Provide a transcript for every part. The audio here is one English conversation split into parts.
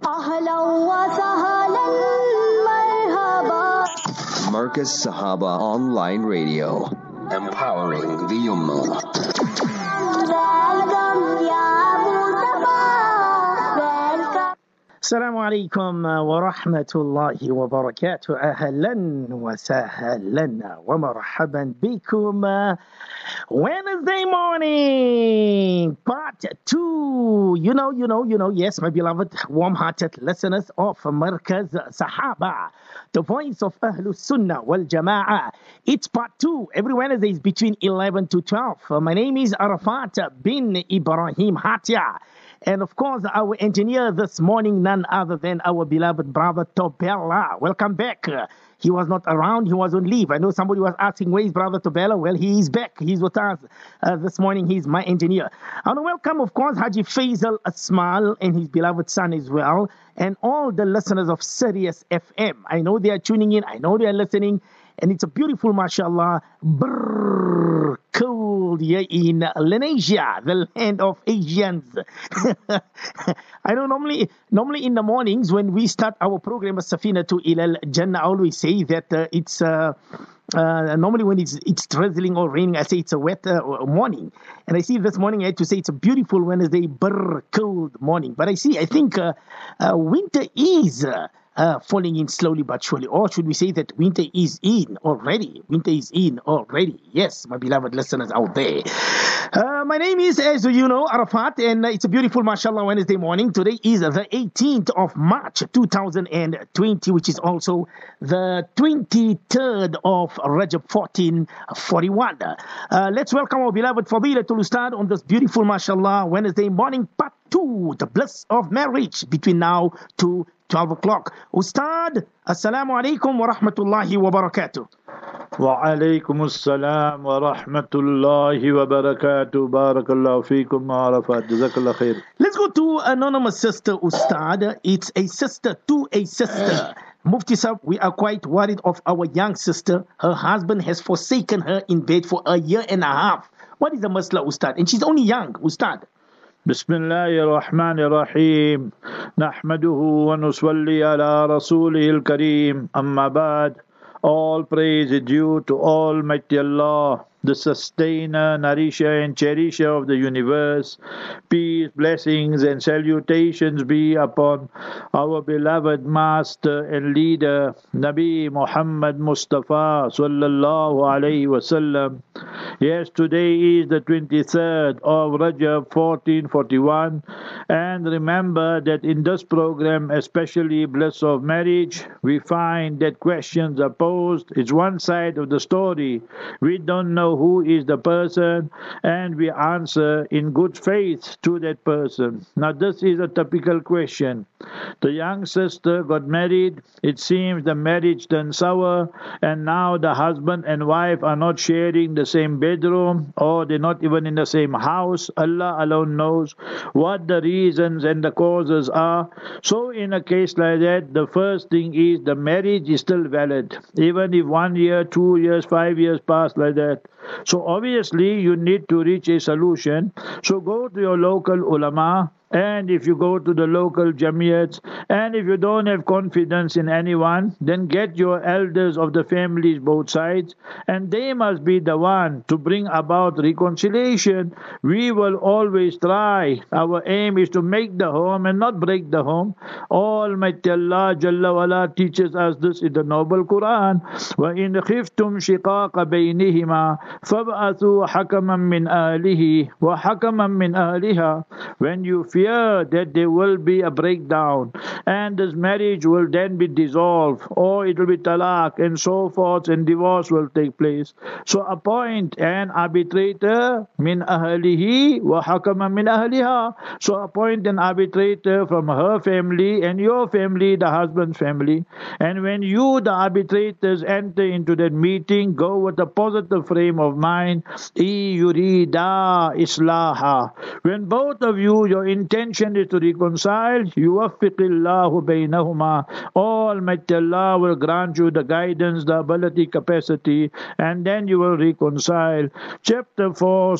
أهلا وسهلا مرحبا. Marcus Sahaba Online Radio, empowering the Ummah. Welcome ya Mustafa. Welcome. السلام عليكم ورحمة الله وبركاته. أهلا وسهلا ومرحبا بكم. Wednesday morning, part 2. You know, yes, my beloved, warm-hearted listeners of Markaz Sahaba, the voice of Ahlus Sunnah wal Jama'ah. It's part 2. Every Wednesday is between 11 to 12. My name is Arafat bin Ibrahim Hatia. And of course, our engineer this morning, none other than our beloved brother Tobella. Welcome back. He was not around, he was on leave. I know somebody was asking, where is brother Tobella? Well, he is back. He's with us this morning. He's my engineer. I want to welcome, of course, Haji Faisal Asmal and his beloved son as well, and all the listeners of Sirius FM. I know they are tuning in. I know they are listening. And it's a beautiful, mashallah, cold here in Lenasia, the land of Asians. I know normally in the mornings when we start our program, Safina to Ilal Jannah, I always say that it's normally when it's drizzling or raining, I say it's a wet morning. And I see this morning I had to say it's a beautiful Wednesday, cold morning. But I think winter is falling in slowly but surely. Or should we say that winter is in already? Winter is in already. Yes, my beloved listeners out there. My name is, as you know, Arafat, and it's a beautiful, mashallah, Wednesday morning. Today is the 18th of March, 2020, which is also the 23rd of Rajab 1441. Let's welcome our beloved Fadilatul Ustad on this beautiful, mashallah, Wednesday morning, part 2, the bliss of marriage between now to 12 o'clock. Ustad, assalamu alaikum wa rahmatullahi wa barakatuh. Wa alaikum assalam wa rahmatullahi wa barakatuh. Barakallahu feekum, Arafat. Jazakallah khair. Let's go to anonymous sister, Ustad. It's a sister to a sister. Mufti Sahib, we are quite worried of our young sister. Her husband has forsaken her in bed for a year and a half. What is the masla, Ustad? And she's only young, Ustad. بسم الله الرحمن الرحيم نحمده ونصلي على رسوله الكريم أما بعد. All praise is due to Almighty Allah, the sustainer, nourisher and cherisher of the universe. Peace, blessings and salutations be upon our beloved master and leader, Nabi Muhammad Mustafa sallallahu alayhi wasallam. Yes, today is the 23rd of Rajab 1441, and remember that in this program, especially Bliss of Marriage, we find that questions are posed. It's one side of the story. We don't know who is the person, and we answer in good faith to that person. Now this is a typical question. The young sister got married. It seems the marriage turned sour, and now the husband and wife are not sharing the same bedroom, or they're not even in the same house. Allah alone knows what the reasons and the causes are. So in a case like that, the first thing is the marriage is still valid, even if 1 year, 2 years, 5 years pass like that. So obviously you need to reach a solution. So go to your local ulama, and if you go to the local jamiyats, and if you don't have confidence in anyone, then get your elders of the families both sides, and they must be the one to bring about reconciliation. We will always try. Our aim is to make the home and not break the home. Almighty Allah Jalla wala teaches us this in the noble Quran. وَإِنْ خِفْتُمْ شِقَاقَ بَيْنِهِمَا فَابْعَثُوا حَكَمًا مِّنْ أَهْلِهِ وَحَكَمًا مِّنْ أَهْلِهَا. When you fear that there will be a breakdown and this marriage will then be dissolved, or it will be talaq and so forth, and divorce will take place. So appoint an arbitrator min ahlihi wa hakaman min ahliha. So appoint an arbitrator from her family and your family, the husband's family. And when you, the arbitrators, enter into that meeting, go with a positive frame of mind. I yurida islaha. When both of you, your intention is to reconcile, yuwaffiqillahu baynahuma. Almighty Allah will grant you the guidance, the ability, capacity, and then you will reconcile. Chapter 4,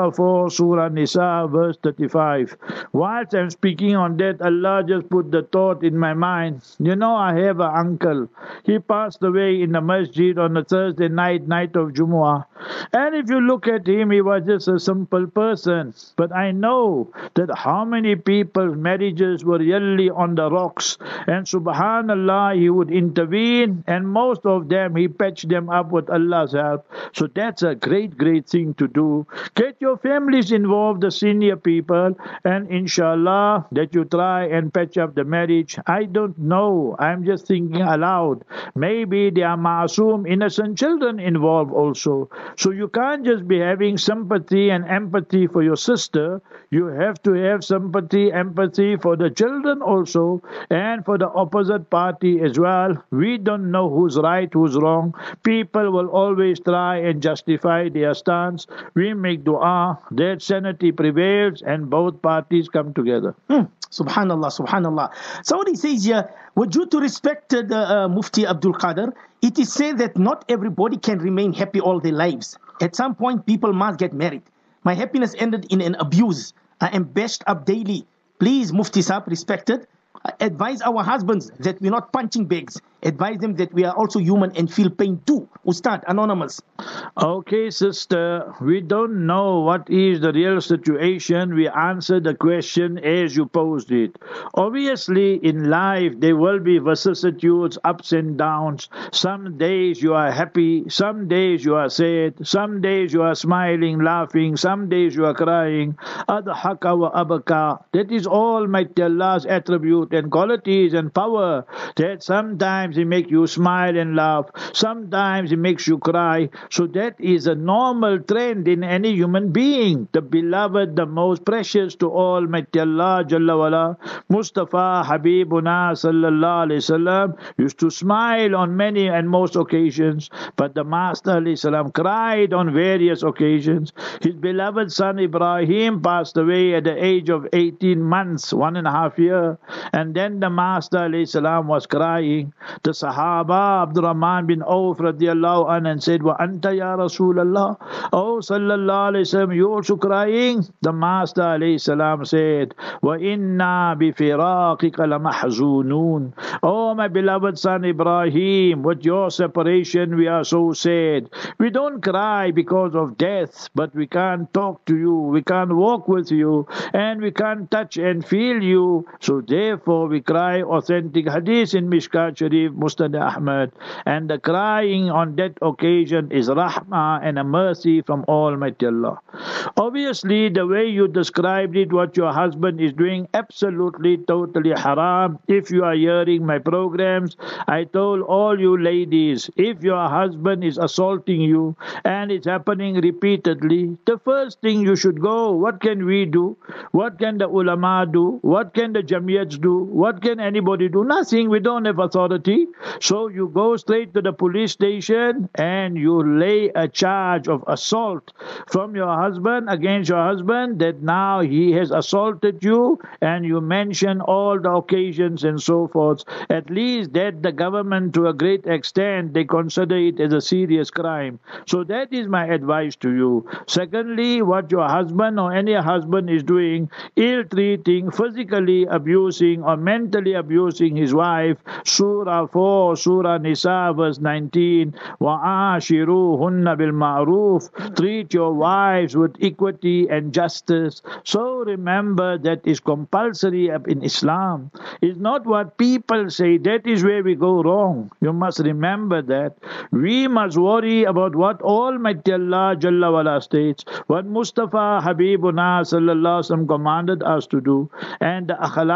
Surah Nisa, verse 35. Whilst I'm speaking on that, Allah just put the thought in my mind. You know, I have an uncle. He passed away in the masjid on a Thursday night of Jumu'ah. And if you look at him, he was just a simple person. But I know that how many people's marriages were really on the rocks. And subhanallah, he would intervene, and most of them, he patched them up with Allah's help. So that's a great, great thing to do. Get your families involved, the senior people, and inshallah, that you try and patch up the marriage. I don't know. I'm just thinking aloud. Maybe there are masoom, innocent children involved also. So you can't just be having sympathy and empathy for your sister. You have to have sympathy, empathy for the children also, and for the opposite party as well. We don't know who's right, who's wrong. People will always try and justify their stance. We make dua that sanity prevails and both parties come together. Subhanallah, subhanallah. Somebody says here, with due to respected Mufti Abdul Qadir, it is said that not everybody can remain happy all their lives. At some point, people must get married. My happiness ended in an abuse. I am bashed up daily. Please, Mufti Sahib, respected, advise our husbands that we're not punching bags. Advise them that we are also human and feel pain too. Ustad, anonymous. Okay, sister, we don't know what is the real situation. We answer the question as you posed it. Obviously, in life, there will be vicissitudes, ups and downs. Some days you are happy, some days you are sad, some days you are smiling, laughing, some days you are crying. Adhaka wa abaka. That is Almighty Allah's attribute and qualities and power. That sometimes He makes you smile and laugh, sometimes He makes you cry. So that is a normal trend in any human being. The beloved, the most precious to Almighty Allah Jalla wala, Mustafa Habibuna Sallallahu Alaihi Wasallam, used to smile on many and most occasions, but the Master Alayhi Salam cried on various occasions. His beloved son Ibrahim passed away at the age of 18 months, 1.5 years, and then the Master Alayhi Salam was crying. The Sahaba Abdurrahman bin Auf radiallahu anhu and said, Wa anta ya Rasulallah. Oh Sallallahu Alaihi Wasallam, you also crying? The Master Alayhi Salam said, Wa inna bi firaqika lamahzunun. Oh my beloved son Ibrahim, with your separation we are so sad. We don't cry because of death, but we can't talk to you, we can't walk with you, and we can't touch and feel you. So therefore we cry. Authentic hadith in Mishkat Sharif, Musnad Ahmad. And the crying on that occasion is rahmah and a mercy from Almighty Allah. Obviously, the way you described it, what your husband is doing, absolutely, totally haram. If you are hearing my programs, I told all you ladies, if your husband is assaulting you and it's happening repeatedly, the first thing you should go, what can we do? What can the ulama do? What can the jamiyats do? What can anybody do? Nothing. We don't have authority. So you go straight to the police station and you lay a charge of assault from your husband against your husband, that now he has assaulted you, and you mention all the occasions and so forth. At least that the government, to a great extent, they consider it as a serious crime. So that is my advice to you. Secondly, what your husband or any husband is doing, ill-treating, physically abusing or mentally abusing his wife, Surah 4, Surah Nisa, verse 19, وَعَاشِرُوهُنَّ بِالْمَعْرُوفِ. Treat your wives with equity and justice. So remember, that is compulsory in Islam. It's not what people say. That is where we go wrong. You must remember that. We must worry about what Almighty Allah Jalla wala states, what Mustafa Habibuna Sallallahu Alaihi Wasallam commanded us to do, and the akhlaq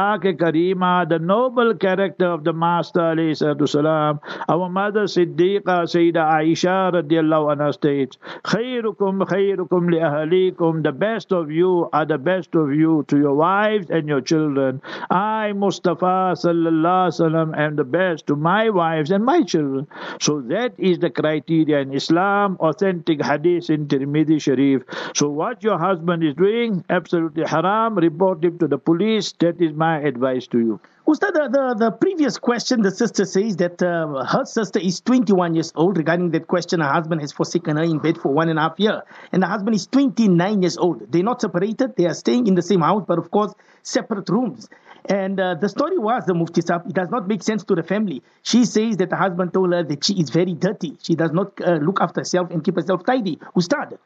Karima, the noble character of the Master alayhi salatu wasalam, our mother Siddiqa Sayyida Aisha radiallahu anha states, Khairukum khairukum li ahalikum, the best of you are the best of you to your wives and your children. I, Mustafa sallallahu alaihi wasallam, am the best to my wives and my children. So that is the criteria in Islam, authentic hadith in Tirmidhi Sharif. So what your husband is doing, absolutely haram, report him to the police. That is my advice to you. Ustad, the previous question, the sister says that her sister is 21 years old. Regarding that question, her husband has forsaken her in bed for 1.5 years. And the husband is 29 years old. They're not separated. They are staying in the same house, but of course, separate rooms. And the story was, the Mufti Sahib, it does not make sense to the family. She says that the husband told her that she is very dirty. She does not look after herself and keep herself tidy. Ustad.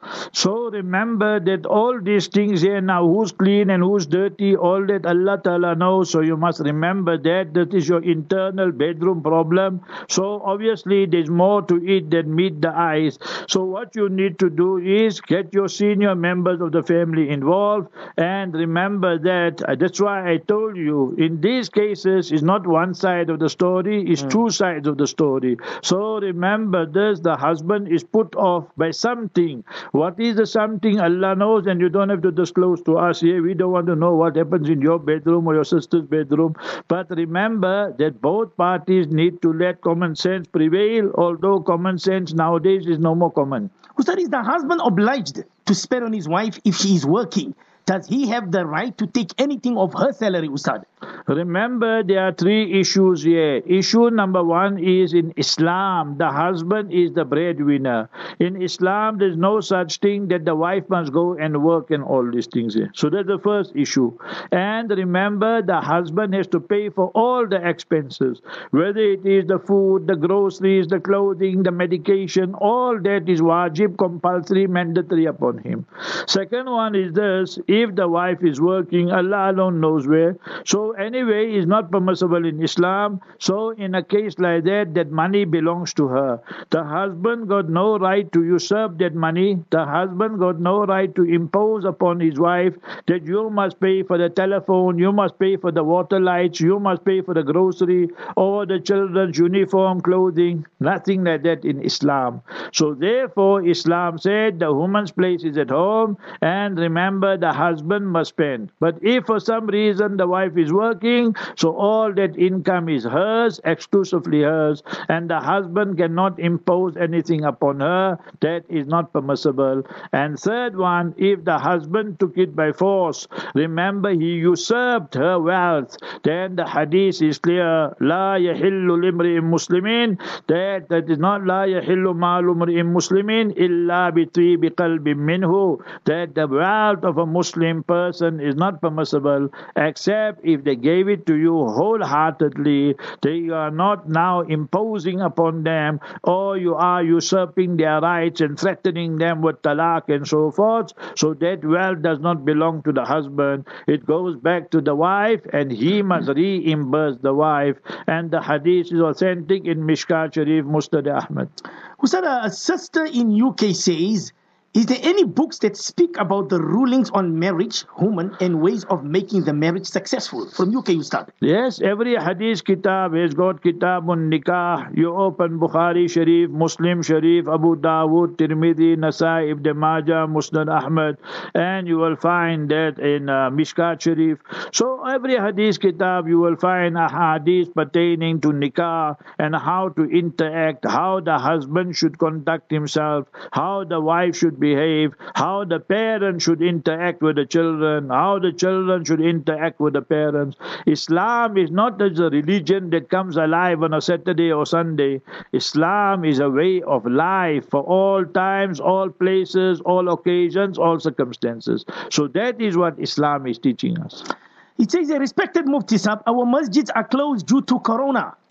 So remember that all these things here now, who's clean and who's dirty, all that Allah Ta'ala knows. So you must remember that is your internal bedroom problem. So obviously there's more to it than meet the eyes. So what you need to do is get your senior members of the family involved, and remember that's why I told you, in these cases, it's not one side of the story, it's two sides of the story. So remember this, the husband is put off by something. What is the something? Allah knows, and you don't have to disclose to us here. We don't want to know what happens in your bedroom or your sister's bedroom. But remember that both parties need to let common sense prevail, although common sense nowadays is no more common. Ustad, is the husband obliged to spend on his wife if she is working? Does he have the right to take anything of her salary, Ustad? Remember, there are three issues here. Issue number one is in Islam, the husband is the breadwinner. In Islam, there's no such thing that the wife must go and work and all these things here. So that's the first issue. And remember, the husband has to pay for all the expenses, whether it is the food, the groceries, the clothing, the medication, all that is wajib, compulsory, mandatory upon him. Second one is this, if the wife is working, Allah alone knows where. So anyway, it's not permissible in Islam. So in a case like that money belongs to her. The husband got no right to usurp that money. The husband got no right to impose upon his wife that you must pay for the telephone, you must pay for the water lights, you must pay for the grocery, or the children's uniform, clothing. Nothing like that in Islam. So therefore, Islam said the woman's place is at home, and remember, the husband must spend. But if for some reason the wife is working, so all that income is hers, exclusively hers, and the husband cannot impose anything upon her, that is not permissible. And third one, if the husband took it by force, remember he usurped her wealth, then the hadith is clear, La yahillu limri'im muslimin, that is not La yahillu malu mri'im muslimin illa bitwi biqalbim minhu, that the wealth of a Muslim person is not permissible except if they gave it to you wholeheartedly. They are not now imposing upon them, or you are usurping their rights and threatening them with talaq and so forth. So that wealth does not belong to the husband. It goes back to the wife, and he must reimburse the wife. And the hadith is authentic in Mishkat Sharif, Musnad Ahmad. Ustad, a sister in UK says, is there any books that speak about the rulings on marriage, women, and ways of making the marriage successful? From UK, Ustad. Yes, every hadith kitab has got kitabun nikah. You open Bukhari Sharif, Muslim Sharif, Abu Dawud, Tirmidhi, Nasai, Ibn Majah, Musnad Ahmad, and you will find that in Mishkat Sharif. So every hadith kitab you will find a hadith pertaining to nikah and how to interact, how the husband should conduct himself, how the wife should behave, how the parents should interact with the children, how the children should interact with the parents. Islam is not as a religion that comes alive on a Saturday or Sunday. Islam is a way of life for all times, all places, all occasions, all circumstances. So that is what Islam is teaching us. It says, respected Mufti Sahib, our masjids are closed due to corona.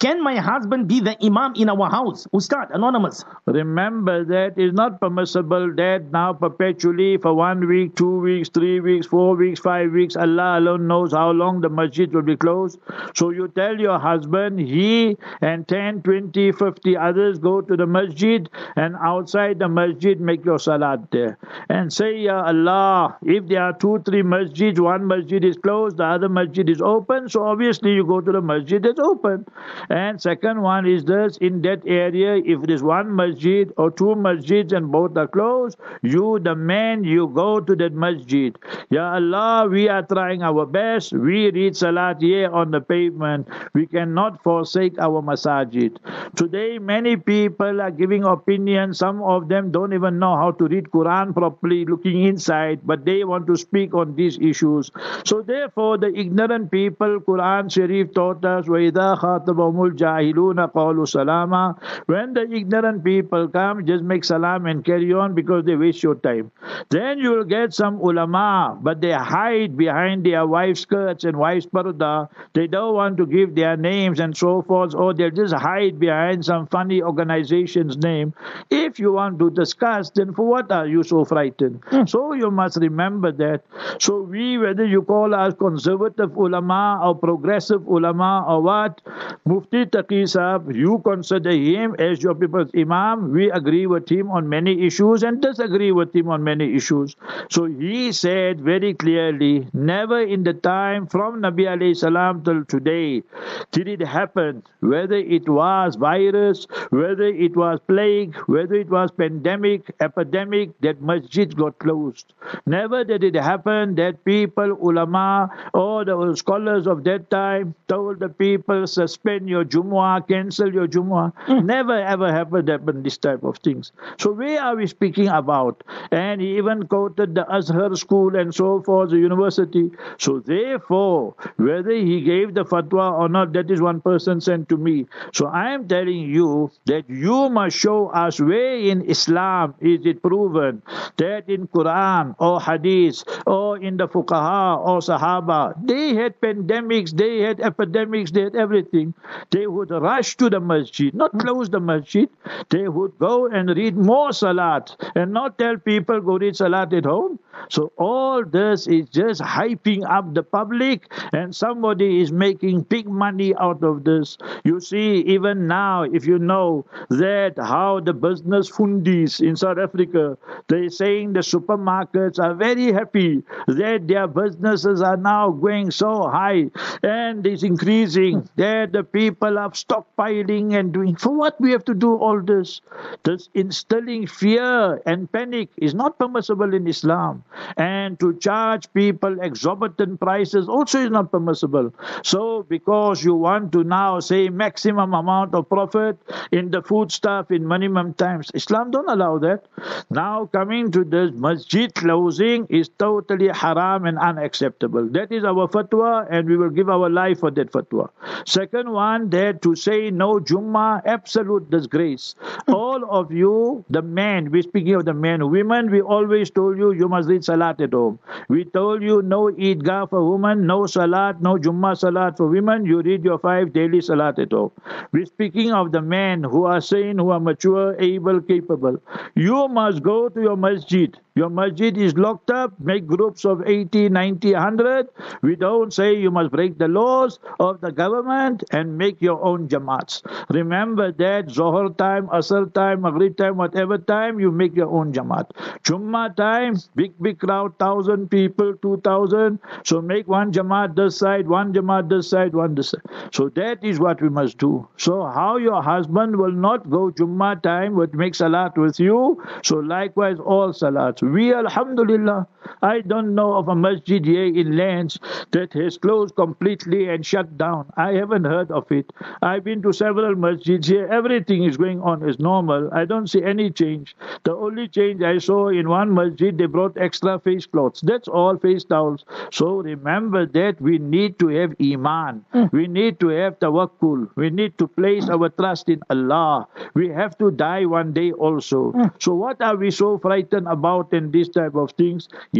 Can my husband be the imam in our house? Ustad, anonymous. Remember that it's not permissible that now perpetually for 1 week, 2 weeks, 3 weeks, 4 weeks, 5 weeks, Allah alone knows how long the masjid will be closed. So you tell your husband, he and 10, 20, 50 others go to the masjid, and outside the masjid make your salat there. And say, Ya Allah, if there are 2, 3 masjids, one masjid is closed, the other masjid is open, so obviously you go to the masjid that's open. And second one is this, in that area, if it is one masjid or 2 masjids and both are closed, you, the man, you go to that masjid. Ya Allah, we are trying our best. We read salat here on the pavement. We cannot forsake our masajid. Today, many people are giving opinions. Some of them don't even know how to read Quran properly, looking inside, but they want to speak on these issues. So therefore, the ignorant people, Quran Sharif taught us, وَإِذَا خَاطَبَهُمُ الْجَاهِلُونَ قَالُوا سَلَامًا. When the ignorant people come, just make salam and carry on because they waste your time. Then you will get some ulama, but they hide behind their wives' skirts and wives' parda. They don't want to give their names and so forth, or they'll just hide behind some funny organization's name. If you want to discuss, then for what are you so frightened? So you must remember that. So we, whether you call us conservative ulama or progressive ulama or what, Mufti Taqi Sahib, you consider him as your people's imam. We agree with him on many issues and disagree with him on many issues. So he said very clearly, never in the time from Nabi alayhi salam till today did it happen, whether it was virus, whether it was plague, whether it was pandemic, epidemic, that masjid got closed. Never did it happen that people, ulama, or the scholars of that time told the people, suspend your Jumu'ah, cancel your Jumu'ah. Never ever happened this type of things. So where are we speaking about? And he even quoted the Azhar school and so forth, the university. So therefore, whether he gave the fatwa or not, that is one person sent to me. So I am telling you that you must show us where in Islam is it proven that in Quran or Hadith or in the Fuqaha or Sahaba, they had pandemics, they had epidemics, they had everything. They would rush to the masjid, not close the masjid. They would go and read more salat and not tell people go read salat at home. So all this is just hyping up the public, and somebody is making big money out of this. You see, even now, if you know that how the business fundis in South Africa, they're saying the supermarkets are very happy that their businesses are now going so high and it's increasing, that the people are stockpiling and doing. For what we have to do all this? This instilling fear and panic is not permissible in Islam. And to charge people exorbitant prices also is not permissible. So because you want to now say maximum amount of profit in the foodstuff in minimum times, Islam don't allow that. Now coming to this masjid closing is totally haram and unacceptable. That is our fatwa, and we will give our life for that fatwa. Second one, that to say no Jummah, absolute disgrace. All of you, the men, we're speaking of the men, women, we always told you, you must read salat at home. We told you no Eidgah for women, no salat, no Jummah salat for women. You read your 5 daily salat at home. We're speaking of the men who are sane, who are mature, able, capable. You must go to your masjid. Your masjid is locked up, make groups of 80, 90, 100. We don't say you must break the laws of the government and make your own jamaats. Remember that Zohar time, Asr time, Maghrib time, whatever time, you make your own jamaat. Jummah time, big crowd, 1,000 people, 2,000. So make one jamaat this side, one jamaat this side, one this side. So that is what we must do. So how your husband will not go Jummah time, but make salat with you, so likewise all salats. We, alhamdulillah, I don't know of a masjid here in lands that has closed completely and shut down. I haven't heard of it. I've been to several masjids here. Everything is going on as normal. I don't see any change. The only change I saw in one masjid, they brought extra face cloths. That's all, face towels. So remember that we need to have iman. We need to have tawakkul. We need to place our trust in Allah. We have to die one day also. So what are we so frightened about in this type of things?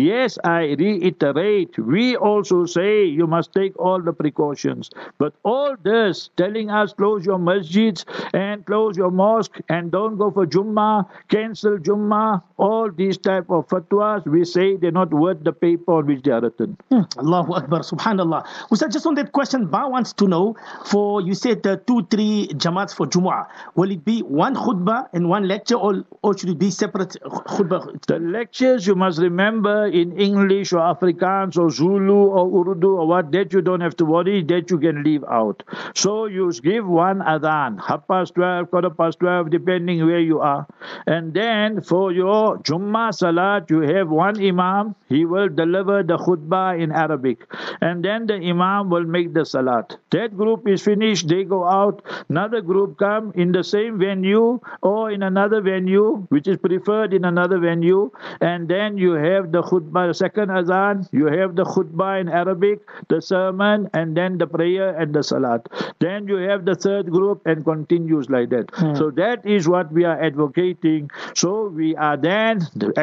Yes, I reiterate, we also say you must take all the precautions. But all this, telling us close your masjids and close your mosque and don't go for Jummah, cancel Jummah, all these type of fatwas, we say they're not worth the paper on which they are written. Allahu Akbar, Subhanallah. Ustaz, just on that question, Ba wants to know, for you said 2-3 Jamaats for Jumu'ah, will it be one khutbah and one lecture, or should it be separate khutbah? The lectures, you must remember, in English or Afrikaans or Zulu or Urdu or what, that you don't have to worry, that you can leave out. So you give one adhan, 12:30, 12:15, depending where you are. And then for your Jummah Salat, you have one Imam, he will deliver the khutbah in Arabic. And then the Imam will make the Salat. That group is finished, they go out, another group come in the same venue or in another venue, which is preferred in another venue, and then you have the khutbah, the second azan, you have the khutbah in Arabic, the sermon, and then the prayer and the salat. Then you have the third group and continues like that. So that is what we are advocating. So we are then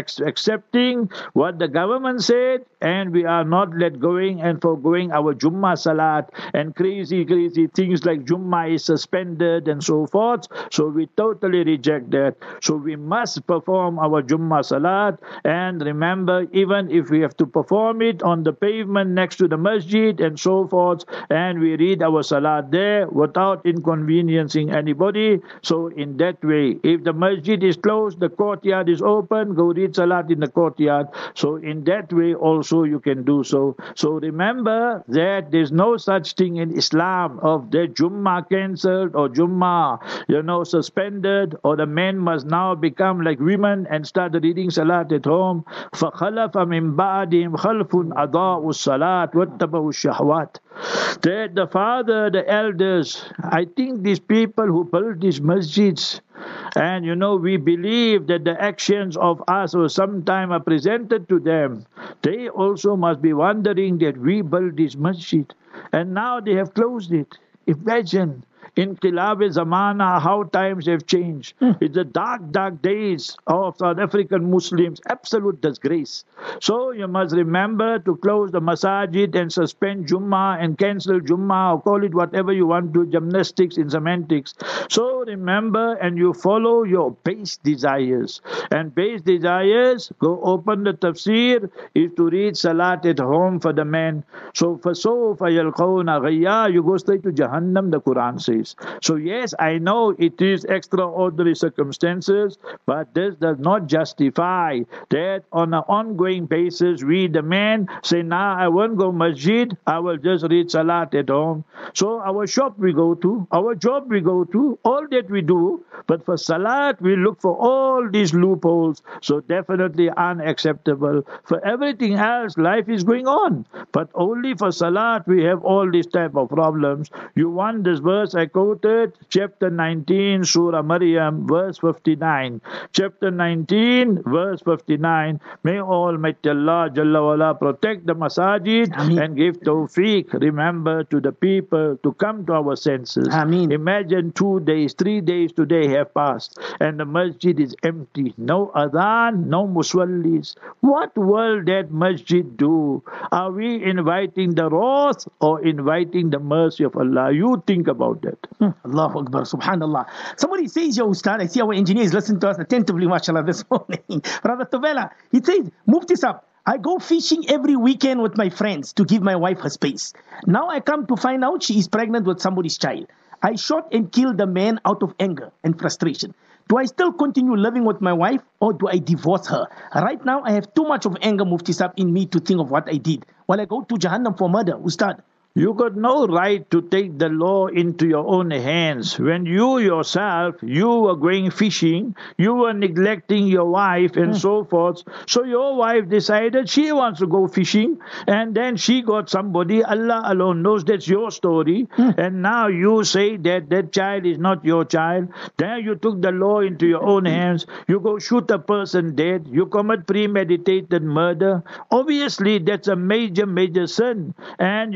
accepting what the government said, and we are not let going and forgoing our Jummah Salat and crazy things like Jummah is suspended and so forth. So we totally reject that. So we must perform our Jummah Salat, and remember, even if we have to perform it on the pavement next to the masjid and so forth, and we read our Salat there without inconveniencing anybody. So in that way, if the masjid is closed, the courtyard is open, go read Salat in the courtyard. So in that way also you can do so. So remember that there's no such thing in Islam of the Jummah cancelled or Jummah, suspended, or the men must now become like women and start reading Salat at home. فَخَلَفَ مِنْ بَعْدِهِمْ خَلْفٌ أَضَاعُوا الصَّلَاةَ وَاتَّبَعُوا الشَّهَوَاتِ. That the father, the elders, I think these people who built these masjids, and we believe that the actions of us or sometime are presented to them, they also must be wondering that we built this masjid and now they have closed it. Imagine. Inqilab-e-Zamana, how times have changed. It's the dark days of South African Muslims, absolute disgrace. So you must remember to close the masajid and suspend Jummah and cancel Jummah, or call it whatever you want to, gymnastics in semantics. So remember, and you follow your base desires. And base desires, go open the tafsir, is to read Salat at home for the men. So فَسَوْفَ يَلْقَوْنَ غَيَّا, you go straight to Jahannam, the Quran says. So yes, I know it is extraordinary circumstances, but this does not justify that on an ongoing basis we, the men, say, I won't go masjid, I will just read Salat at home. So our shop we go to, our job we go to, all that we do, but for Salat we look for all these loopholes. So definitely unacceptable. For everything else, life is going on, but only for Salat we have all these type of problems. You want this verse I quoted, chapter 19, Surah Maryam, verse 59. Chapter 19, verse 59. May Almighty Allah Jalla wala protect the masajid and give tawfiq, remember, to the people to come to our senses. Imagine 2 days, 3 days today have passed and the masjid is empty. No adhan, no musallis. What will that masjid do? Are we inviting the wrath or inviting the mercy of Allah? You think about that. Allahu Akbar, Subhanallah. Somebody says, yo, Ustad, I see our engineer is listening to us attentively, mashallah, this morning. Brother Tovela, he says, Mufti Sab, I go fishing every weekend with my friends to give my wife her space. Now I come to find out she is pregnant with somebody's child. I shot and killed the man out of anger and frustration. Do I still continue living with my wife or do I divorce her? Right now I have too much of anger, Mufti Sab, in me to think of what I did. While I go to Jahannam for murder, Ustad. You got no right to take the law into your own hands. When you yourself, you were going fishing, you were neglecting your wife and so forth. So your wife decided she wants to go fishing and then she got somebody, Allah alone knows, that's your story. And now you say that that child is not your child. Then you took the law into your own hands. You go shoot a person dead. You commit premeditated murder. Obviously, that's a major sin. And you go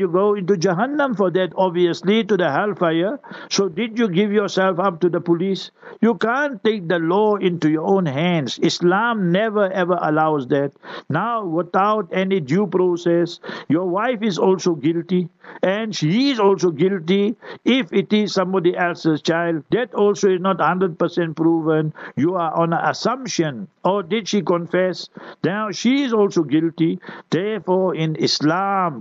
going to Jahannam for that, obviously, to the hellfire. So did you give yourself up to the police? You can't take the law into your own hands. Islam never ever allows that. Now, without any due process, your wife is also guilty, and she is also guilty if it is somebody else's child. That also is not 100% proven. You are on an assumption. Or did she confess? Now she is also guilty. Therefore, in Islam,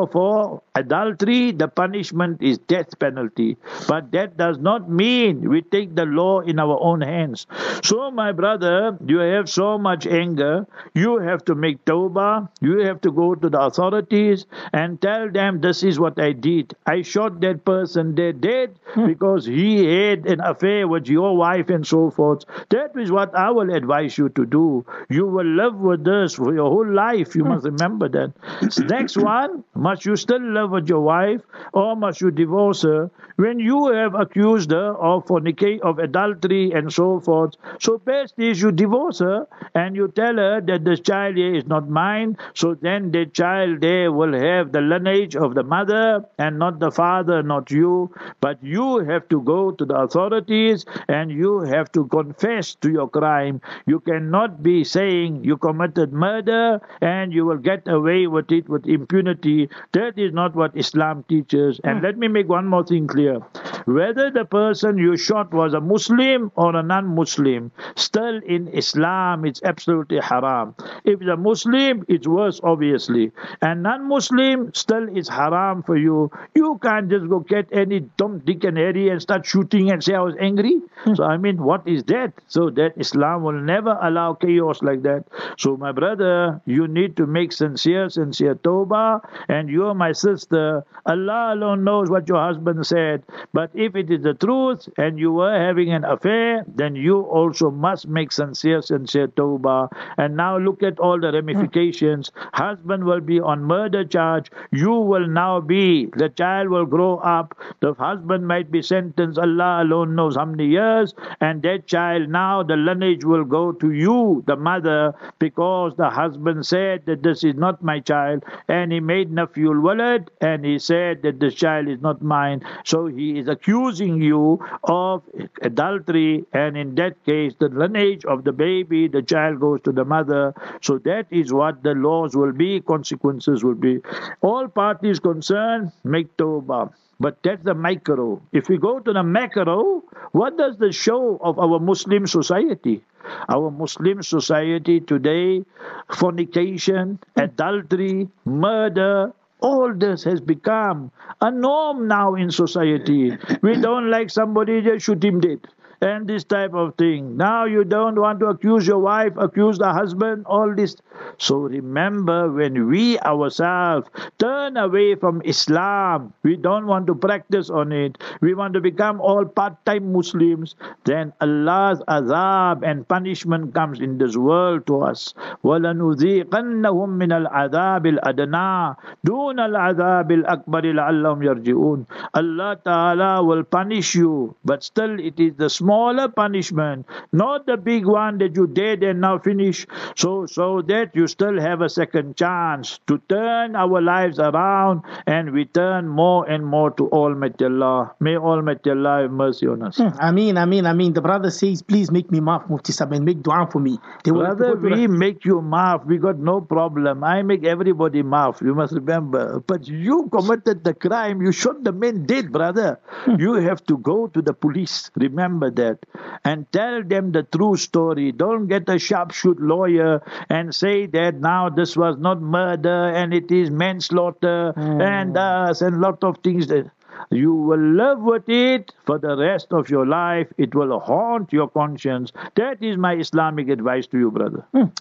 for adultery, the punishment is death penalty. But that does not mean we take the law in our own hands. So, my brother, you have so much anger. You have to make tawbah. You have to go to the authorities and tell them, this is what I did. I shot that person dead because he had an affair with your wife and so forth. That is what I will advise you to do. You will live with this for your whole life. You must remember that. Next one, must you still live with your wife or must you divorce her? When you have accused her of fornication, of adultery and so forth, so best is you divorce her and you tell her that this child here is not mine. So then the child there will have the lineage of the mother and not the father, not you. But you have to go to the authorities and you have to confess to your crime. You cannot be saying you committed murder and you will get away with it with impunity. That is not what Islam teaches. And let me make one more thing clear. Whether the person you shot was a Muslim or a non-Muslim, still in Islam it's absolutely haram. If it's a Muslim, it's worse obviously. And non-Muslim, still it's haram for you. You can't just go get any dumb Dick and Harry and start shooting and say I was angry. So I mean, what is that? So that Islam will never allow chaos like that. So my brother, you need to make sincere tawbah. And you, my sister, Allah alone knows what your husband said. But if it is the truth and you were having an affair, then you also must make sincere tawbah. And now look at all the ramifications. Husband will be on murder charge. You will now be, the child will grow up. The husband might be sentenced, Allah alone knows how many years. And that child now, the lineage will go to you, the mother, because the husband said that this is not my child. And he made nafyul walad and he said that this child is not mine. So he is accusing you of adultery, and in that case the lineage of the baby, the child, goes to the mother. So that is what the laws will be, consequences will be. All parties concerned make tawbah. But that's the micro. If we go to the macro, what does the show of our Muslim society? Our Muslim society today, fornication, adultery, murder, all this has become a norm now in society. We don't like somebody, just shoot him dead. And this type of thing. Now you don't want to accuse your wife, accuse the husband, all this. So remember, when we ourselves turn away from Islam, we don't want to practice on it, we want to become all part-time Muslims, then Allah's azab and punishment comes in this world to us. وَلَنُذِيقَنَّهُم مِّنَ الْعَذَابِ الْأَدْنَى دُونَ الْعَذَابِ الْأَكْبَرِ لَعَلَّهُمْ يَرْجِعُونَ. Allah Ta'ala will punish you, but still it is the smaller punishment, not the big one that you did and now finish. So that you still have a second chance to turn our lives around and we turn more and more to Almighty Allah. May Almighty Allah have mercy on us. Ameen, ameen, ameen. The brother says, please make me maaf, Mufti Sahib, and make dua for me. Brother, we make you maaf. We got no problem. I make everybody maaf. You must remember. But you committed the crime. You shot the man dead, brother. You have to go to the police. Remember that. And tell them the true story. Don't get a sharpshoot lawyer and say that now this was not murder and it is manslaughter and lot of things that you will live with it for the rest of your life. It will haunt your conscience. That is my Islamic advice to you, brother.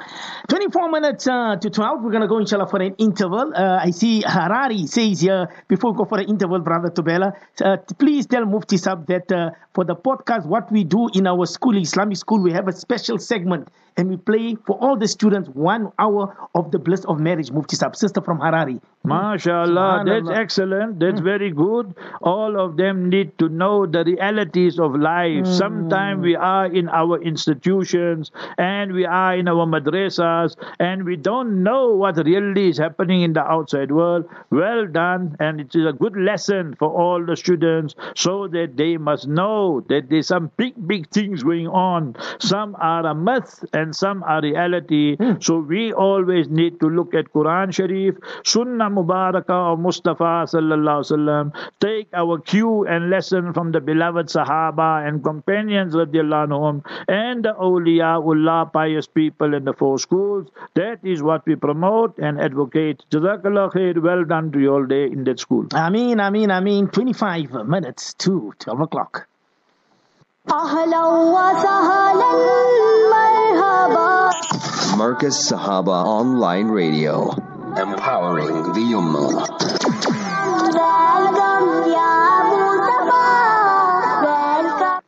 24 minutes to 12. We're going to go, inshallah, for an interval. I see Harari says here, before we go for an interval, Brother Tobela, please tell Mufti Sahib that for the podcast, what we do in our school, Islamic school, we have a special segment and we play for all the students 1 hour of the bliss of marriage. Mufti Sahib, sister from Harari. MashaAllah, that's excellent. That's very good. All of them need to know the realities of life. Sometimes we are in our institutions and we are in our madrasas and we don't know what really is happening in the outside world. Well done, and it is a good lesson for all the students so that they must know that there's some big things going on. Some are a myth and some are reality. So we always need to look at Quran Sharif, Sunnah Mubarakah of Mustafa sallallahu alaihi wasallam, take our cue and lesson from the beloved Sahaba and companions radiallahu anhum and the awliyaullah, pious people in the four schools. That is what we promote and advocate. Jazakallah khair. Well done to you all day in that school. Ameen, ameen, ameen. 25 minutes to 12 o'clock. أهلا وسهلا مرحبا. Marcus Sahaba Online Radio, empowering the Ummah. Welcome ya Mustafa. Welcome.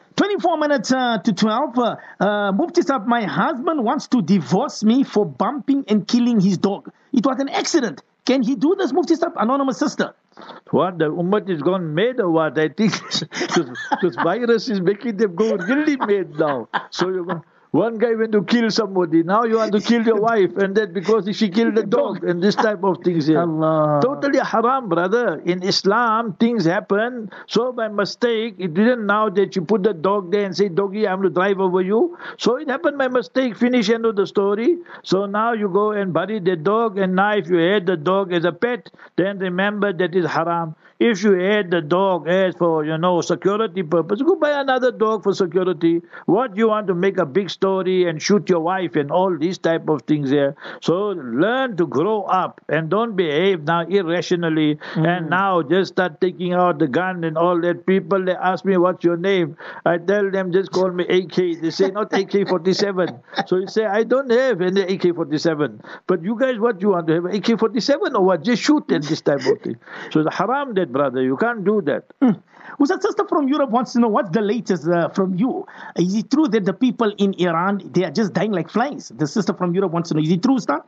24 minutes to 12. Mufti Sahab, my husband wants to divorce me for bumping and killing his dog. It was an accident. Can he do this, Mufti Sahab? Anonymous sister. What, the Ummah is gone mad or what? I think this virus is making them go really mad now. So one guy went to kill somebody, now you want to kill your wife, and that because she killed the dog, and this type of things here. Allah. Totally haram, brother. In Islam, things happen. So by mistake, it didn't now that you put the dog there and say, doggy, I'm going to drive over you. So it happened by mistake, finish, end of the story. So now you go and bury the dog, and now if you had the dog as a pet, then remember that is haram. If you had the dog as for, security purpose, go buy another dog for security. What you want to make a big story and shoot your wife and all these type of things here. So learn to grow up and don't behave now irrationally and now just start taking out the gun and all that. People, they ask me, what's your name? I tell them, just call me AK. They say, not AK-47. So you say, I don't have any AK-47. But you guys, what you want to have, AK-47 or what? Just shoot and this type of thing. So it's haram that, brother. You can't do that. Who's a sister from Europe wants to know what's the latest from you. Is it true that the people in Iran, they are just dying like flies? The sister from Europe wants to know. Is it true, Ustad?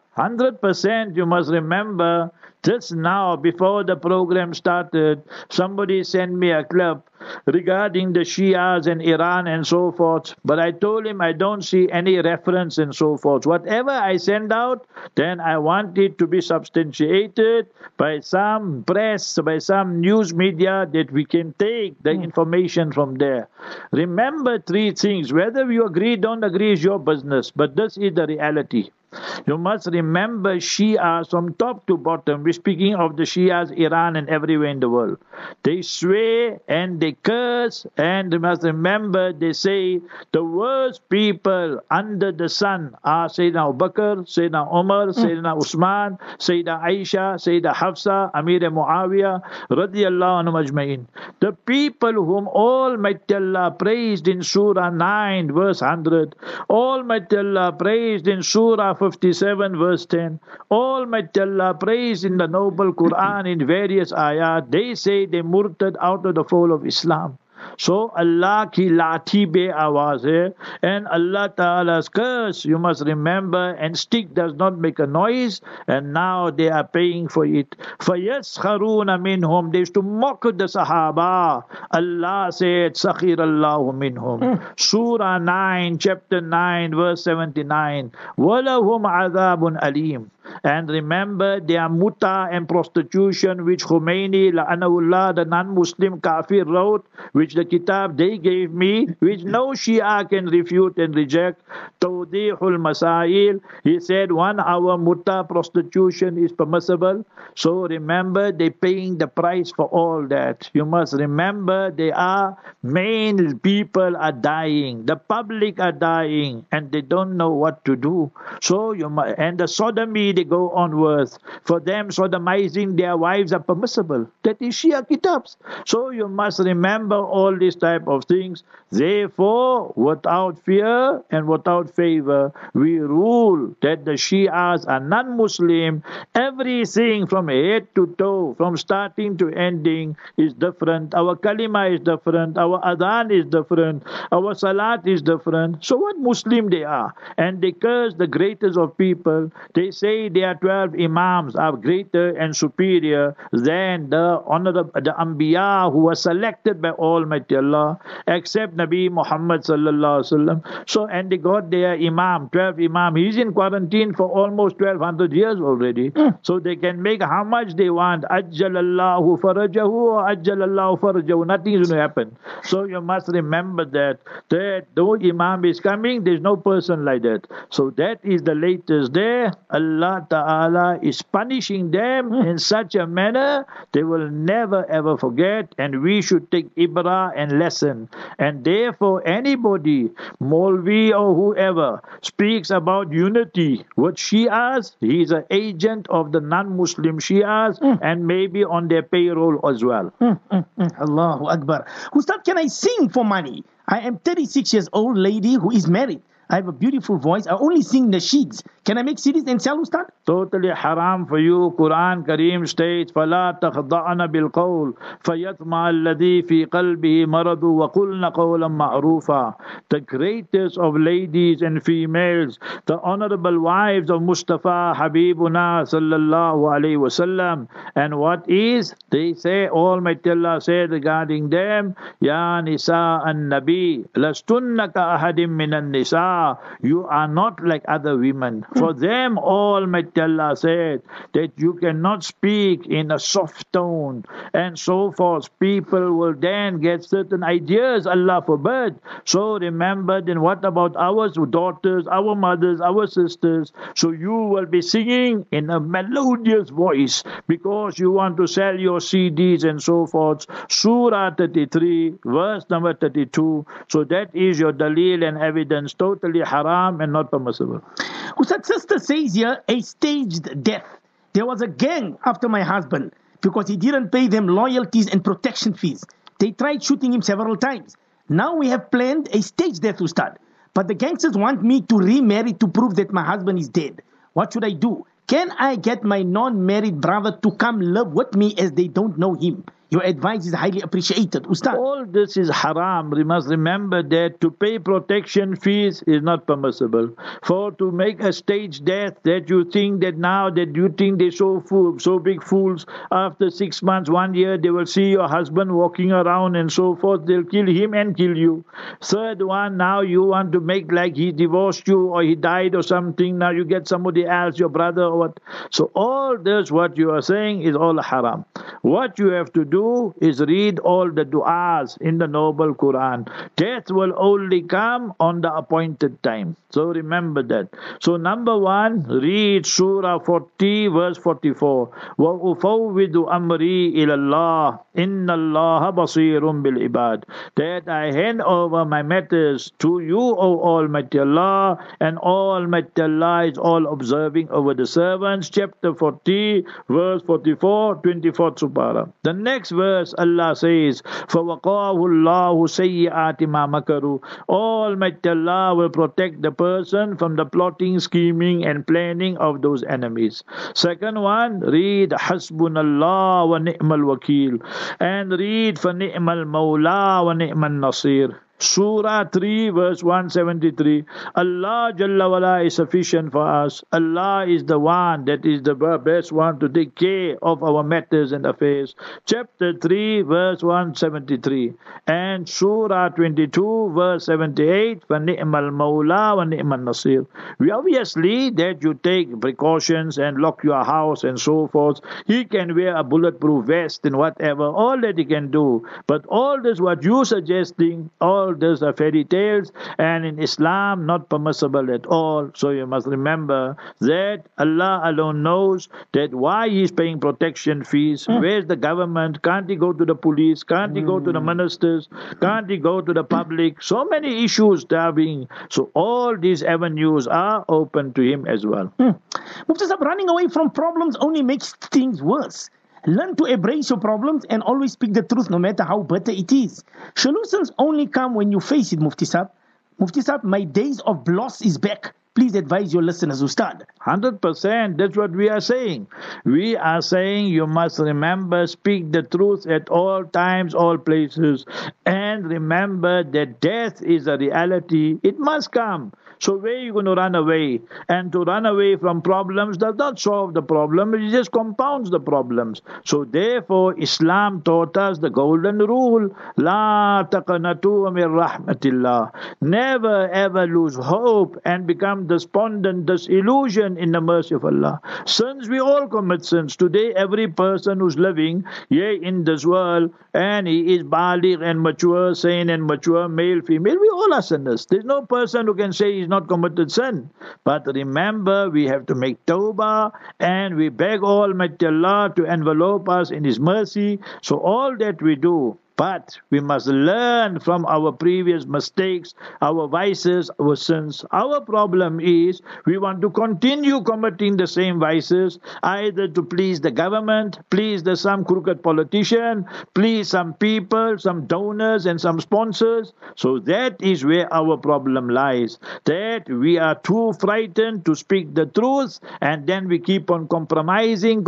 100%. You must remember, just now, before the program started, somebody sent me a clip regarding the Shias in Iran and so forth. But I told him I don't see any reference and so forth. Whatever I send out, then I want it to be substantiated by some press, by some news media that we can take the information from there. Remember three things. Whether you agree, don't agree is your business. But this is the reality. You must remember Shias from top to bottom. We're speaking of the Shias, Iran and everywhere in the world. They swear and they curse, and you must remember they say the worst people under the sun are Sayyidina Abu Bakr, Sayyidina Umar, Sayyidina Usman, Sayyidina Aisha, Sayyidina Hafsa, Amir Muawiyah, radiyallahu anhum ajma'in. The people whom Almighty Allah praised in Surah 9 verse 100, Almighty Allah praised in Surah 57 verse 10, Almighty Allah praised in the noble Quran in various ayat. They say they murtad out of the fold of Islam. So Allah ki lati be awaz hai, and Allah Ta'ala's curse, you must remember, and stick does not make a noise, and now they are paying for it. فَيَسْخَرُونَ مِنْهُمْ. They used to mock the Sahaba. Allah said, سَخِرَ اللَّهُ مِنْهُمْ. Surah 9, chapter 9, verse 79. وَلَهُمْ عَذَابٌ أَلِيمٌ. And remember, their muta and prostitution, which Khomeini, la'anahullah, the non-Muslim kafir wrote, which the kitab they gave me, which no Shia can refute and reject. Tawdihul Masail, he said 1 hour muta prostitution is permissible. So remember, they're paying the price for all that. You must remember, they are main people are dying, the public are dying, and they don't know what to do. So you must, and the sodomy, they go onwards. For them, sodomizing their wives are permissible. That is Shia kitabs. So you must remember all these type of things. Therefore, without fear and without favor, we rule that the Shias are non-Muslim. Everything from head to toe, from starting to ending, is different. Our kalima is different. Our adhan is different. Our salat is different. So what Muslim they are? And they curse the greatest of people. They say say their 12 Imams are greater and superior than the Anbiya who were selected by Almighty Allah, except Nabi Muhammad sallallahu alaihi wasallam. So, and they got their Imam, 12 Imam. He's in quarantine for almost 1200 years already. So they can make how much they want. Ajjalallahu farajahu or Ajjalallahu farajahu. Nothing is going to happen. So you must remember that though Imam is coming, there's no person like that. So that is the latest there. Allah Ta'ala is punishing them in such a manner they will never ever forget, and we should take ibrah and lesson. And therefore anybody, Maulvi or whoever, speaks about unity with Shias, he is an agent of the non-Muslim Shias and maybe on their payroll as well. Allahu Akbar. Ustad, can I sing for money? I am 36 years old lady who is married. I have a beautiful voice. I only sing nasheeds. Can I make CDs and sell, Ustad? Totally haram for you. Quran Kareem states, فَلَا تَخْضَعْنَ بِالْقَوْلِ فَيَطْمَعَ الَّذِي فِي قَلْبِهِ مَرَضُ وَقُلْنَ قَوْلًا مَعْرُوفًا. The greatest of ladies and females, the honorable wives of Mustafa Habibuna sallallahu alayhi wasallam. And what is? They say, Almighty Allah said regarding them, Ya Nisa an-Nabi, lastunna ka ahadim minan nisa. You are not like other women. For them, Almighty Allah said that you cannot speak in a soft tone and so forth. People will then get certain ideas, Allah forbid. So remember, then what about our daughters, our mothers, our sisters? So you will be singing in a melodious voice because you want to sell your CDs and so forth. Surah 33, verse number 32. So that is your dalil and evidence. Totally haram and not permissible. Ustad, sister says here, a staged death. There was a gang after my husband because he didn't pay them loyalties and protection fees. They tried shooting him several times. Now we have planned a staged death, Ustad. But the gangsters want me to remarry to prove that my husband is dead. What should I do? Can I get my non-married brother to come live with me as they don't know him? Your advice is highly appreciated, Ustad. All this is haram. We must remember that to pay protection fees is not permissible. For to make a stage death that you think that now that you think they're so big fools, after 6 months, 1 year, they will see your husband walking around and so forth. They'll kill him and kill you. Third one, now you want to make like he divorced you or he died or something. Now you get somebody else, your brother or what. So all this, what you are saying is all haram. What you have to do is read all the du'as in the noble Quran. Death will only come on the appointed time. So remember that. So number one, read Surah 40 verse 44. وَأُفَوِّدُ أَمْرِي إِلَى اللَّهِ إِنَّ اللَّهَ بَصِيرٌ بِالْعِبَادِ. That I hand over my matters to you, O Almighty Allah, and Almighty Allah is all observing over the servants. Chapter 40 verse 44, 24th Surah. The next verse Allah says, فَوَقَاهُ اللَّهُ سَيِّئَاتِ مَا مَكَرُوا. Almighty Allah will protect the person from the plotting, scheming and planning of those enemies. Second one, read Hasbunallah wa ni'mal wakil, and read فَنِعْمَ الْمَوْلَى وَنِعْمَ النَّصِيرُ. Surah 3 verse 173. Allah Jalla wala is sufficient for us. Allah is the one that is the best one to take care of our matters and affairs. Chapter 3 verse 173. And Surah 22 verse 78. فَنِعْمَ الْمَوْلَى وَنِعْمَ النَّصِيرُ. We obviously that you take precautions and lock your house and so forth. He can wear a bulletproof vest and whatever. All that he can do. But all this what you suggesting, all those are fairy tales, and in Islam not permissible at all. So you must remember that Allah alone knows that why he is paying protection fees. Where's the government? Can't he go to the police? Can't he go to the ministers? Can't he go to the public? So many issues there are being. So all these avenues are open to him as well. Mufti Sahib, running away from problems only makes things worse. Learn to embrace your problems and always speak the truth no matter how bitter it is. Solutions only come when you face it, Mufti Sahib. Mufti Sahib, my days of loss is back. Please advise your listeners, Ustad. 100%. That's what we are saying. We are saying you must remember, speak the truth at all times, all places, and remember that death is a reality. It must come. So where are you going to run away? And to run away from problems does not solve the problem, it just compounds the problems. So therefore, Islam taught us the golden rule, La taqanatu min rahmatillah. Never ever lose hope and become despondent, disillusioned in the mercy of Allah. Sins, we all commit sins. Today, every person who's living here in this world, and he is baligh and mature, sane and mature, male, female, we all are sinners. There's no person who can say he's not committed sin. But remember, we have to make tawbah, and we beg Almighty Allah to envelope us in His mercy. So all that we do, but we must learn from our previous mistakes, our vices, our sins. Our problem is we want to continue committing the same vices, either to please the government, please some crooked politician, please some people, some donors and some sponsors. So that is where our problem lies, that we are too frightened to speak the truth, and then we keep on compromising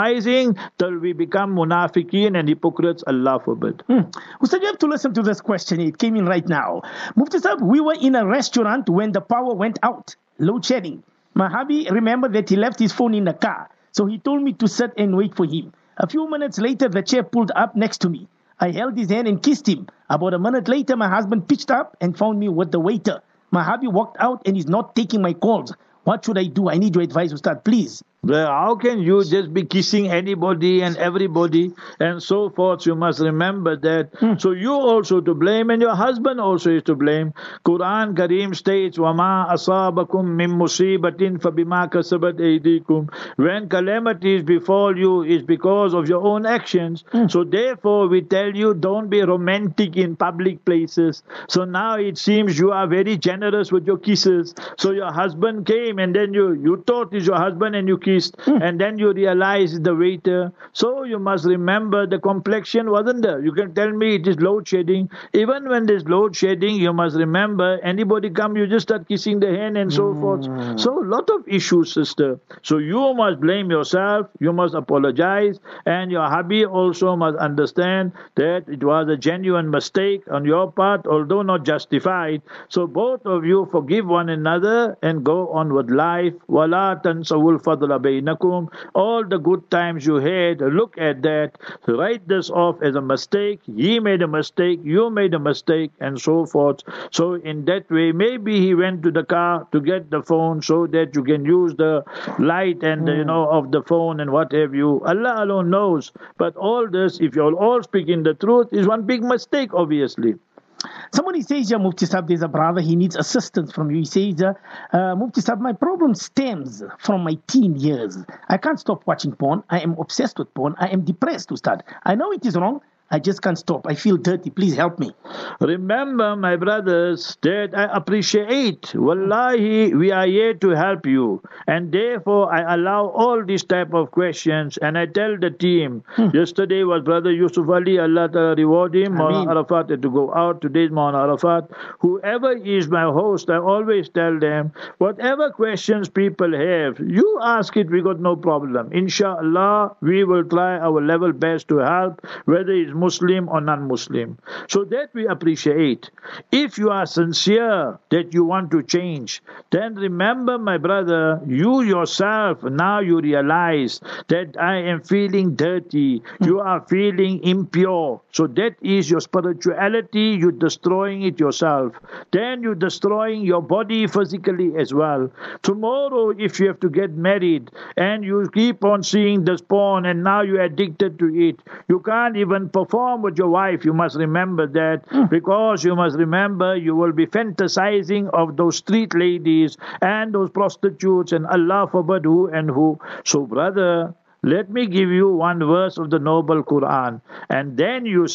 till we become munafiqeen and hypocrites, Allah forbid. Ustad, you have to listen to this question. It came in right now. Mufti Sahib, we were in a restaurant when the power went out, load shedding. My hubby remembered that he left his phone in the car, so he told me to sit and wait for him. A few minutes later, the chair pulled up next to me. I held his hand and kissed him. About a minute later, my husband pitched up and found me with the waiter. My hubby walked out and is not taking my calls. What should I do? I need your advice, Ustad, please. Well, how can you just be kissing anybody and everybody and so forth? You must remember that. So you also to blame, and your husband also is to blame. Quran Kareem states, وَمَا أَصَابَكُم مِّن مُّصِيبَةٍ فَبِمَا كَسَبَتْ أَيْدِيكُم. When calamities befall you, is because of your own actions. So therefore, we tell you, don't be romantic in public places. So now it seems you are very generous with your kisses. So your husband came, and then you thought it's your husband and you kissed. And then you realize the waiter. So you must remember the complexion wasn't there. You can tell me it is load shedding. Even when there's load shedding, you must remember anybody come, you just start kissing the hand and so forth. So a lot of issues, sister. So you must blame yourself. You must apologize. And your hubby also must understand that it was a genuine mistake on your part, although not justified. So both of you forgive one another and go on with life. وَلَا تَنْسَوُا الْفَضْلَ بَيْنَكُمْ. All the good times you had, look at that, write this off as a mistake. He made a mistake, you made a mistake, and so forth. So in that way, maybe he went to the car to get the phone so that you can use the light and of the phone and what have you. Allah alone knows. But all this, if you're all speaking the truth, is one big mistake, obviously. Somebody says, Mufti Sahib, there's a brother, he needs assistance from you. He says, Mufti Sahib, my problem stems from my teen years. I can't stop watching porn. I am obsessed with porn. I am depressed, Ustad. I know it is wrong. I just can't stop. I feel dirty. Please help me. Remember, my brothers, that I appreciate. Wallahi, we are here to help you. And therefore, I allow all these type of questions. And I tell the team, yesterday was Brother Yusuf Ali, Allah Ta'ala reward him. Maulana Arafat had to go out. Today is Maulana Arafat. Whoever is my host, I always tell them, whatever questions people have, you ask it, we got no problem. Inshallah, we will try our level best to help, whether it's Muslim or non-Muslim. So that we appreciate. If you are sincere that you want to change, then remember, my brother, you yourself, now you realize that I am feeling dirty. You are feeling impure. So that is your spirituality. You're destroying it yourself. Then you're destroying your body physically as well. Tomorrow, if you have to get married and you keep on seeing this porn and now you're addicted to it, you can't even perform with your wife. You must remember that, because you must remember you will be fantasizing of those street ladies and those prostitutes and Allah forbid who and who. So brother, let me give you one verse of the noble Quran, and then you see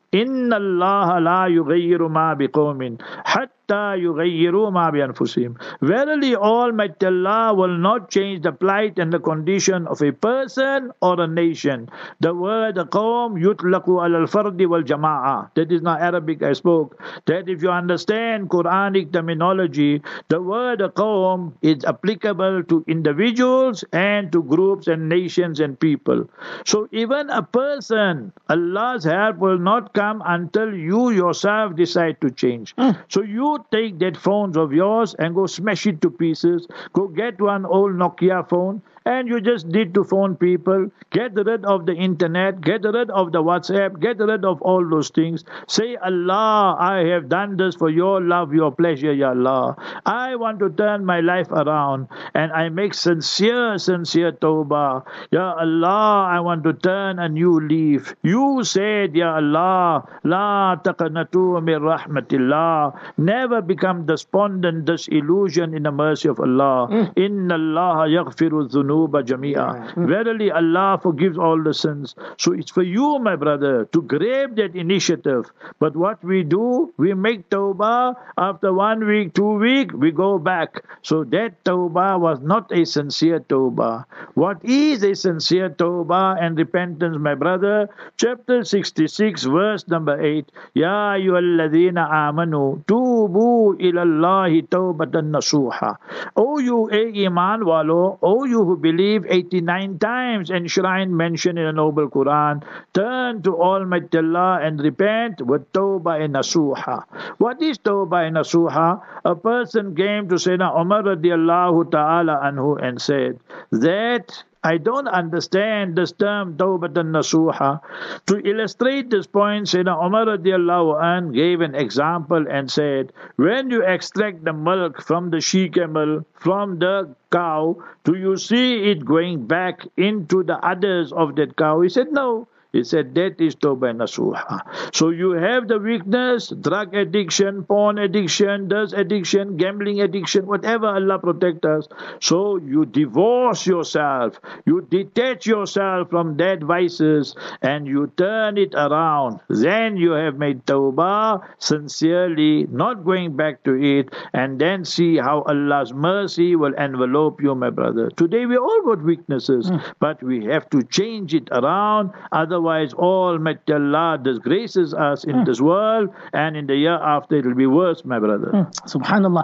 إِنَّ اللَّهَ لَا يُغَيِّرُ مَا بِقَوْمٍ حَتَّى يُغَيِّرُوا مَا بِأَنفُسِهِمْ. Verily, Almighty Allah will not change the plight and the condition of a person or a nation. The word qawm yutlaqu al fardi wal jama'a. That is not Arabic I spoke. That if you understand Quranic terminology, the word qawm is applicable to individuals and to groups and nations and people. So even a person, Allah's help will not come until you yourself decide to change. So you take that phones of yours and go smash it to pieces. Go get one old Nokia phone and you just need to phone people. Get rid of the internet, get rid of the WhatsApp, get rid of all those things. Say, Allah, I have done this for your love, your pleasure, Ya Allah. I want to turn my life around and I make sincere tawbah. Ya Allah, I want to turn a new leaf. You said, Ya Allah, La taqnatu min rahmatillah. Never become despondent, disillusioned in the mercy of Allah. Inna Allah yaghfiru dhunuba jami'a. Verily, Allah forgives all the sins. So it's for you, my brother, to grab that initiative. But what we do, we make tawbah. After 1 week, 2 weeks, we go back. So that tawbah was not a sincere tawbah. What is a sincere tawbah and repentance, my brother? Chapter 66, verse number 8. Ya ayyuhalladhina amanu tubu ilallahi tawbatan nasuha. O you iman walo, O you who believe 89 times enshrined mention in the noble Quran, turn to Almighty Allah and repent with tawbah and nasuha. What is tawbah and nasuha? A person came to Sayyidina Umar radiallahu ta'ala anhu and said that I don't understand this term tawbatan nasuha. To illustrate this point, Sayyidina Umar radiallahu anh gave an example and said, when you extract the milk from the she-camel, from the cow, do you see it going back into the udders of that cow? He said, no. He said, that is tawbah nasuha. So you have the weakness, drug addiction, porn addiction, dust addiction, gambling addiction, whatever, Allah protect us. So you divorce yourself, you detach yourself from that vices and you turn it around. Then you have made tawbah sincerely, not going back to it, and then see how Allah's mercy will envelope you, my brother. Today we all got weaknesses, but we have to change it around. Otherwise, Almighty Allah disgraces us in this world, and in the year after it will be worse, my brother. Subhanallah.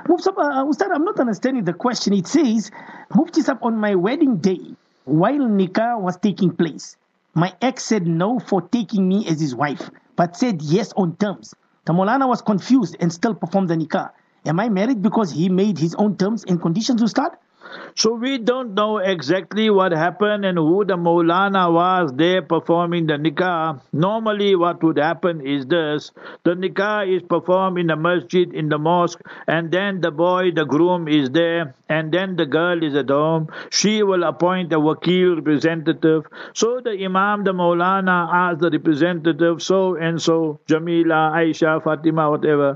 Ustad, I'm not understanding the question. It says, Mufti Sahib, on my wedding day, while nikah was taking place, my ex said no for taking me as his wife, but said yes on terms. The Maulana was confused and still performed the nikah. Am I married because he made his own terms and conditions, Ustad? So we don't know exactly what happened and who the Maulana was there performing the nikah. Normally what would happen is this. The nikah is performed in the masjid, in the mosque, and then the boy, the groom is there, and then the girl is at home. She will appoint a wakil representative. So the Imam, the Maulana, asks the representative, so and so, Jamila, Aisha, Fatima, whatever,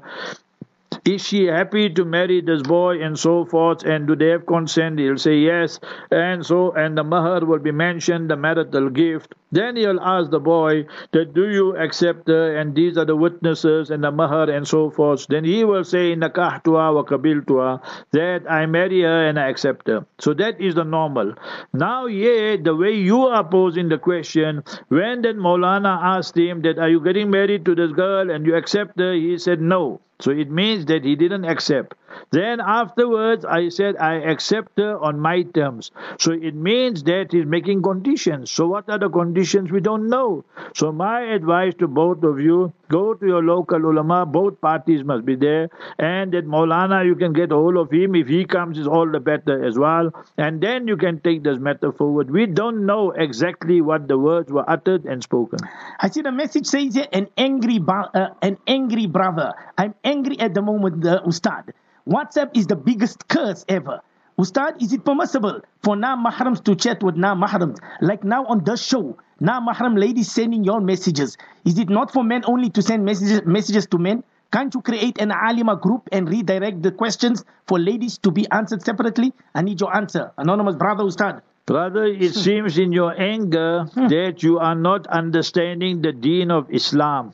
is she happy to marry this boy and so forth, and do they have consent? He'll say yes, and the mahar will be mentioned, the marital gift. Then he'll ask the boy that, do you accept her, and these are the witnesses and the mahar and so forth. Then he will say, nakahtuha wa kabiltuha, that I marry her and I accept her. So that is the normal. Now the way you are posing the question, when that Maulana asked him that, are you getting married to this girl and you accept her, he said no. So it means that he didn't accept. Then afterwards, I said, I accept her on my terms. So it means that he's making conditions. So what are the conditions? We don't know. So my advice to both of you, go to your local ulama, both parties must be there, and that Maulana, you can get hold of him. If he comes, is all the better as well. And then you can take this matter forward. We don't know exactly what the words were uttered and spoken. I see the message says here, an angry brother. I'm angry at the moment, Ustad. WhatsApp is the biggest curse ever. Ustad, is it permissible for na-mahrams to chat with na-mahrams? Like now on this show, na-mahram ladies sending your messages. Is it not for men only to send messages to men? Can't you create an alima group and redirect the questions for ladies to be answered separately? I need your answer. Anonymous brother, Ustad. Brother, it seems in your anger that you are not understanding the deen of Islam.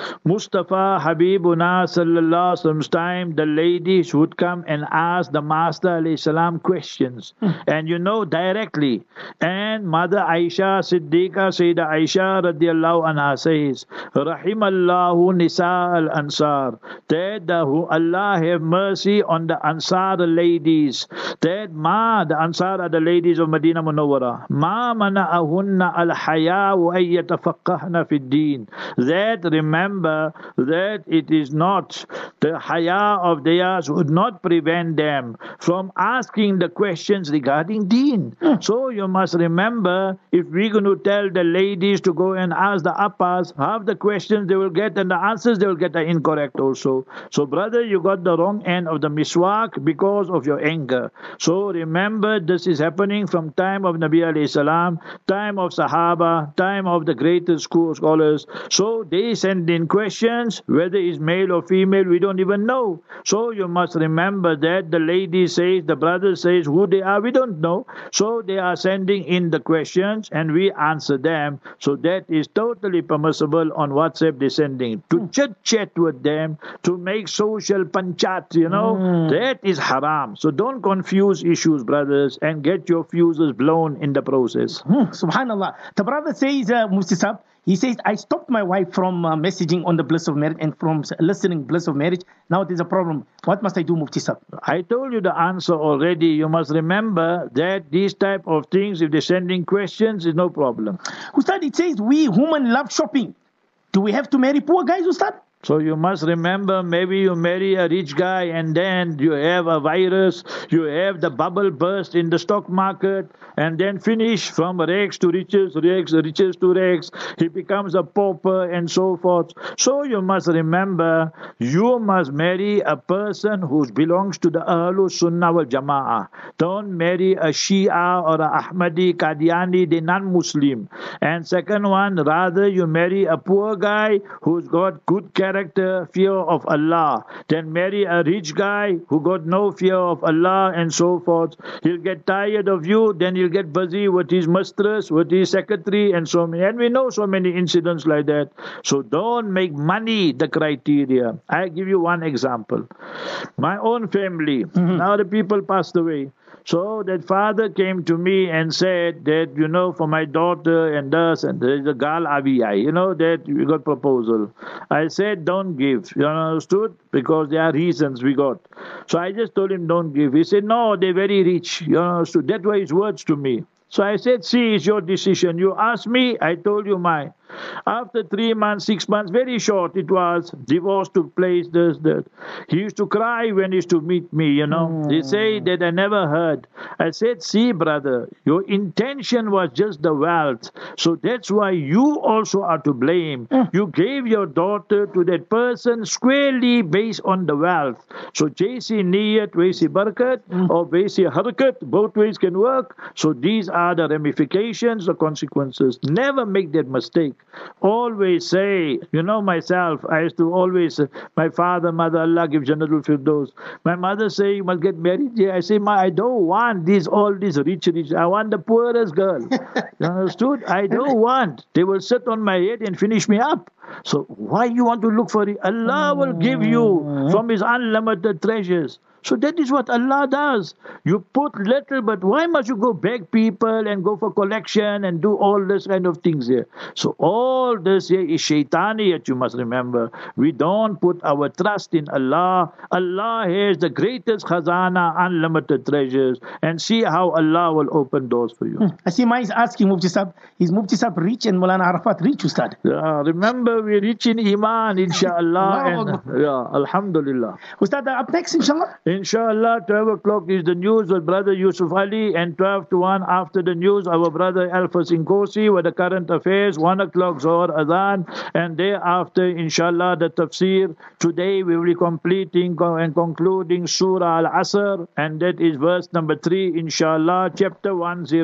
Mustafa Habibuna sallallahu alaihi wasallam's time, the ladies would come and ask the Master alayhi salam questions, and you know directly. And Mother Aisha Siddiqa Sayyida Aisha radiallahu anha says, Rahimallahu Nisa al Ansar, that Allah have mercy on the Ansar ladies. That the Ansar are the ladies of Medina Munawwara. Ma mana'ahunna al haya wa ayyatafaqqahna fid deen. That remember that it is not the haya of theirs would not prevent them from asking the questions regarding deen. So you must remember, if we're going to tell the ladies to go and ask the appas, half the questions they will get and the answers they will get are incorrect also. So brother, you got the wrong end of the miswak because of your anger. So remember, this is happening from time of Nabi alayhi salam, time of Sahaba, time of the greatest school scholars. So they send in questions, whether it's male or female, we don't even know. So you must remember that the lady says, the brother says, who they are, we don't know. So they are sending in the questions and we answer them. So that is totally permissible on WhatsApp. They're sending to chat with them, to make social panchat, that is haram. So don't confuse issues, brothers, and get your fuses blown in the process. Subhanallah. The brother says, Mufti Sahib, he says, I stopped my wife from messaging on the bliss of marriage and from listening bliss of marriage. Now there's a problem. What must I do, Mufti Sahib? I told you the answer already. You must remember that these type of things, if they're sending questions, is no problem. Ustad, it says we women love shopping. Do we have to marry poor guys, Ustad? So you must remember, maybe you marry a rich guy and then you have a virus, you have the bubble burst in the stock market, and then finish from rags to riches, riches to rags. He becomes a pauper and so forth. So you must remember, you must marry a person who belongs to the Ahlul Sunnah wal Jama'ah. Don't marry a Shia or a Ahmadi, Qadiani, they're non-Muslim. And second one, rather you marry a poor guy who's got good character, fear of Allah. Then marry a rich guy who got no fear of Allah and so forth. He'll get tired of you, then he'll get busy with his mistress, with his secretary and so many. And we know so many incidents like that. So don't make money the criteria. I give you one example. My own family, now the people passed away. So that father came to me and said that, for my daughter and us, and there is a gal Aviyai, that we got proposal. I said, don't give. You understood? Because there are reasons we got. So I just told him, don't give. He said, no, they're very rich. You understood? That were his words to me. So I said, see, it's your decision. You asked me, I told you mine. After 3 months, 6 months, very short it was, divorce took place, this, that. He used to cry when he used to meet me, They say that I never heard. I said, see, brother, your intention was just the wealth. So that's why you also are to blame. You gave your daughter to that person squarely based on the wealth. So Jaisi Niyat, Waisi Barakat, or Waisi Harakat, both ways can work. So these are the ramifications, the consequences. Never make that mistake. Always say, myself, I used to always, my father, mother, Allah give Jannatul Firdaus. My mother say, you must get married. Yeah, I say, I don't want all these rich. I want the poorest girl. You understood? I don't want. They will sit on my head and finish me up. So why you want to look for it? Allah will give you from His unlimited treasures. So that is what Allah does. You put little, but why must you go beg people and go for collection and do all this kind of things here? So all this here is shaitaniyat, you must remember. We don't put our trust in Allah. Allah has the greatest khazana, unlimited treasures. And see how Allah will open doors for you. I see Mai is asking Mufti Sahib, is Mufti Sahib rich and Maulana Arafat rich, Ustad? Remember, we're rich in Iman, inshallah. And, alhamdulillah. Ustad, up next, inshallah? Inshallah, 12 o'clock is the news with Brother Yusuf Ali, and 12 to 1 after the news, our brother Alphas Inkosi with the current affairs, 1 o'clock Zohar Adhan, and thereafter, inshallah, the tafsir. Today we will be completing and concluding Surah Al-Asr, and that is verse number 3, inshallah, chapter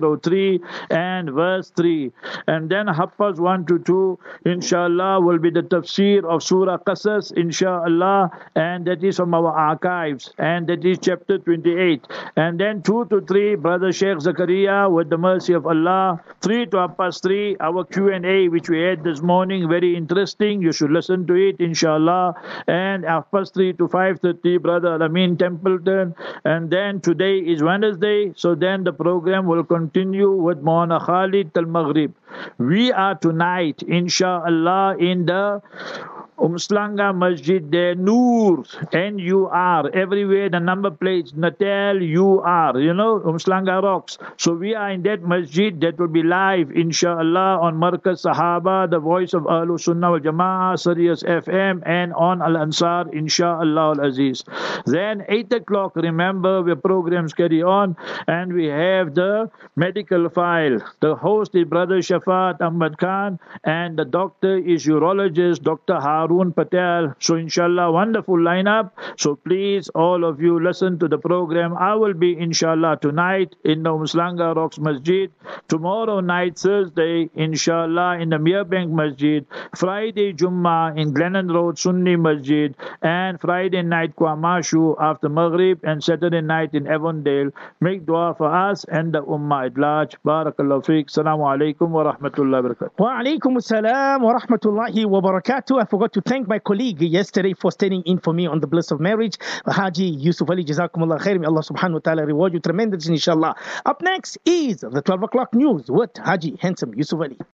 103 and verse 3. And then Haffaz 1 to 2, inshallah, will be the tafsir of Surah Qasas, inshallah, and that is from our archives. And and that is chapter 28. And then 2 to 3, Brother Sheikh Zakaria, with the mercy of Allah. 3 to 3, our Q&A, which we had this morning, very interesting. You should listen to it, inshallah. And 3 to 5:30, Brother Alamin Templeton. And then today is Wednesday, so then the program will continue with Maulana Khalid Al-Maghrib. We are tonight, inshallah, in the Umslanga Masjid there, Noor, N-U-R, everywhere the number plates, Natal, U-R, Umslanga Rocks. So we are in that masjid that will be live, inshallah, on Markaz Sahaba, the voice of Ahlul Sunnah wal Jama'ah, Sirius FM, and on Al-Ansar, inshallah al-Aziz. Then 8 o'clock, remember, the programs carry on, and we have the medical file. The host is Brother Shafat Ahmad Khan, and the doctor is urologist, Dr. Harun Patel. So inshallah, wonderful lineup. So please, all of you, listen to the program. I will be, inshallah, tonight in the Umslanga Rocks Masjid. Tomorrow night, Thursday, inshallah, in the Merebank Masjid. Friday, Jummah in Glennon Road, Sunni Masjid. And Friday night, Kwamashu after Maghrib. And Saturday night in Avondale. Make dua for us and the Ummah at large. Barakallahu feek. Assalamu alaikum wa rahmatullahi wa barakatuh. Wa alaikum assalam wa rahmatullahi wa barakatuh. I forgot to thank my colleague yesterday for standing in for me on the bliss of marriage, Haji Yusuf Ali. Jazakumullah khair. May Allah subhanahu wa ta'ala reward you tremendously, inshallah. Up next is the 12 o'clock news with Haji Handsome Yusuf Ali.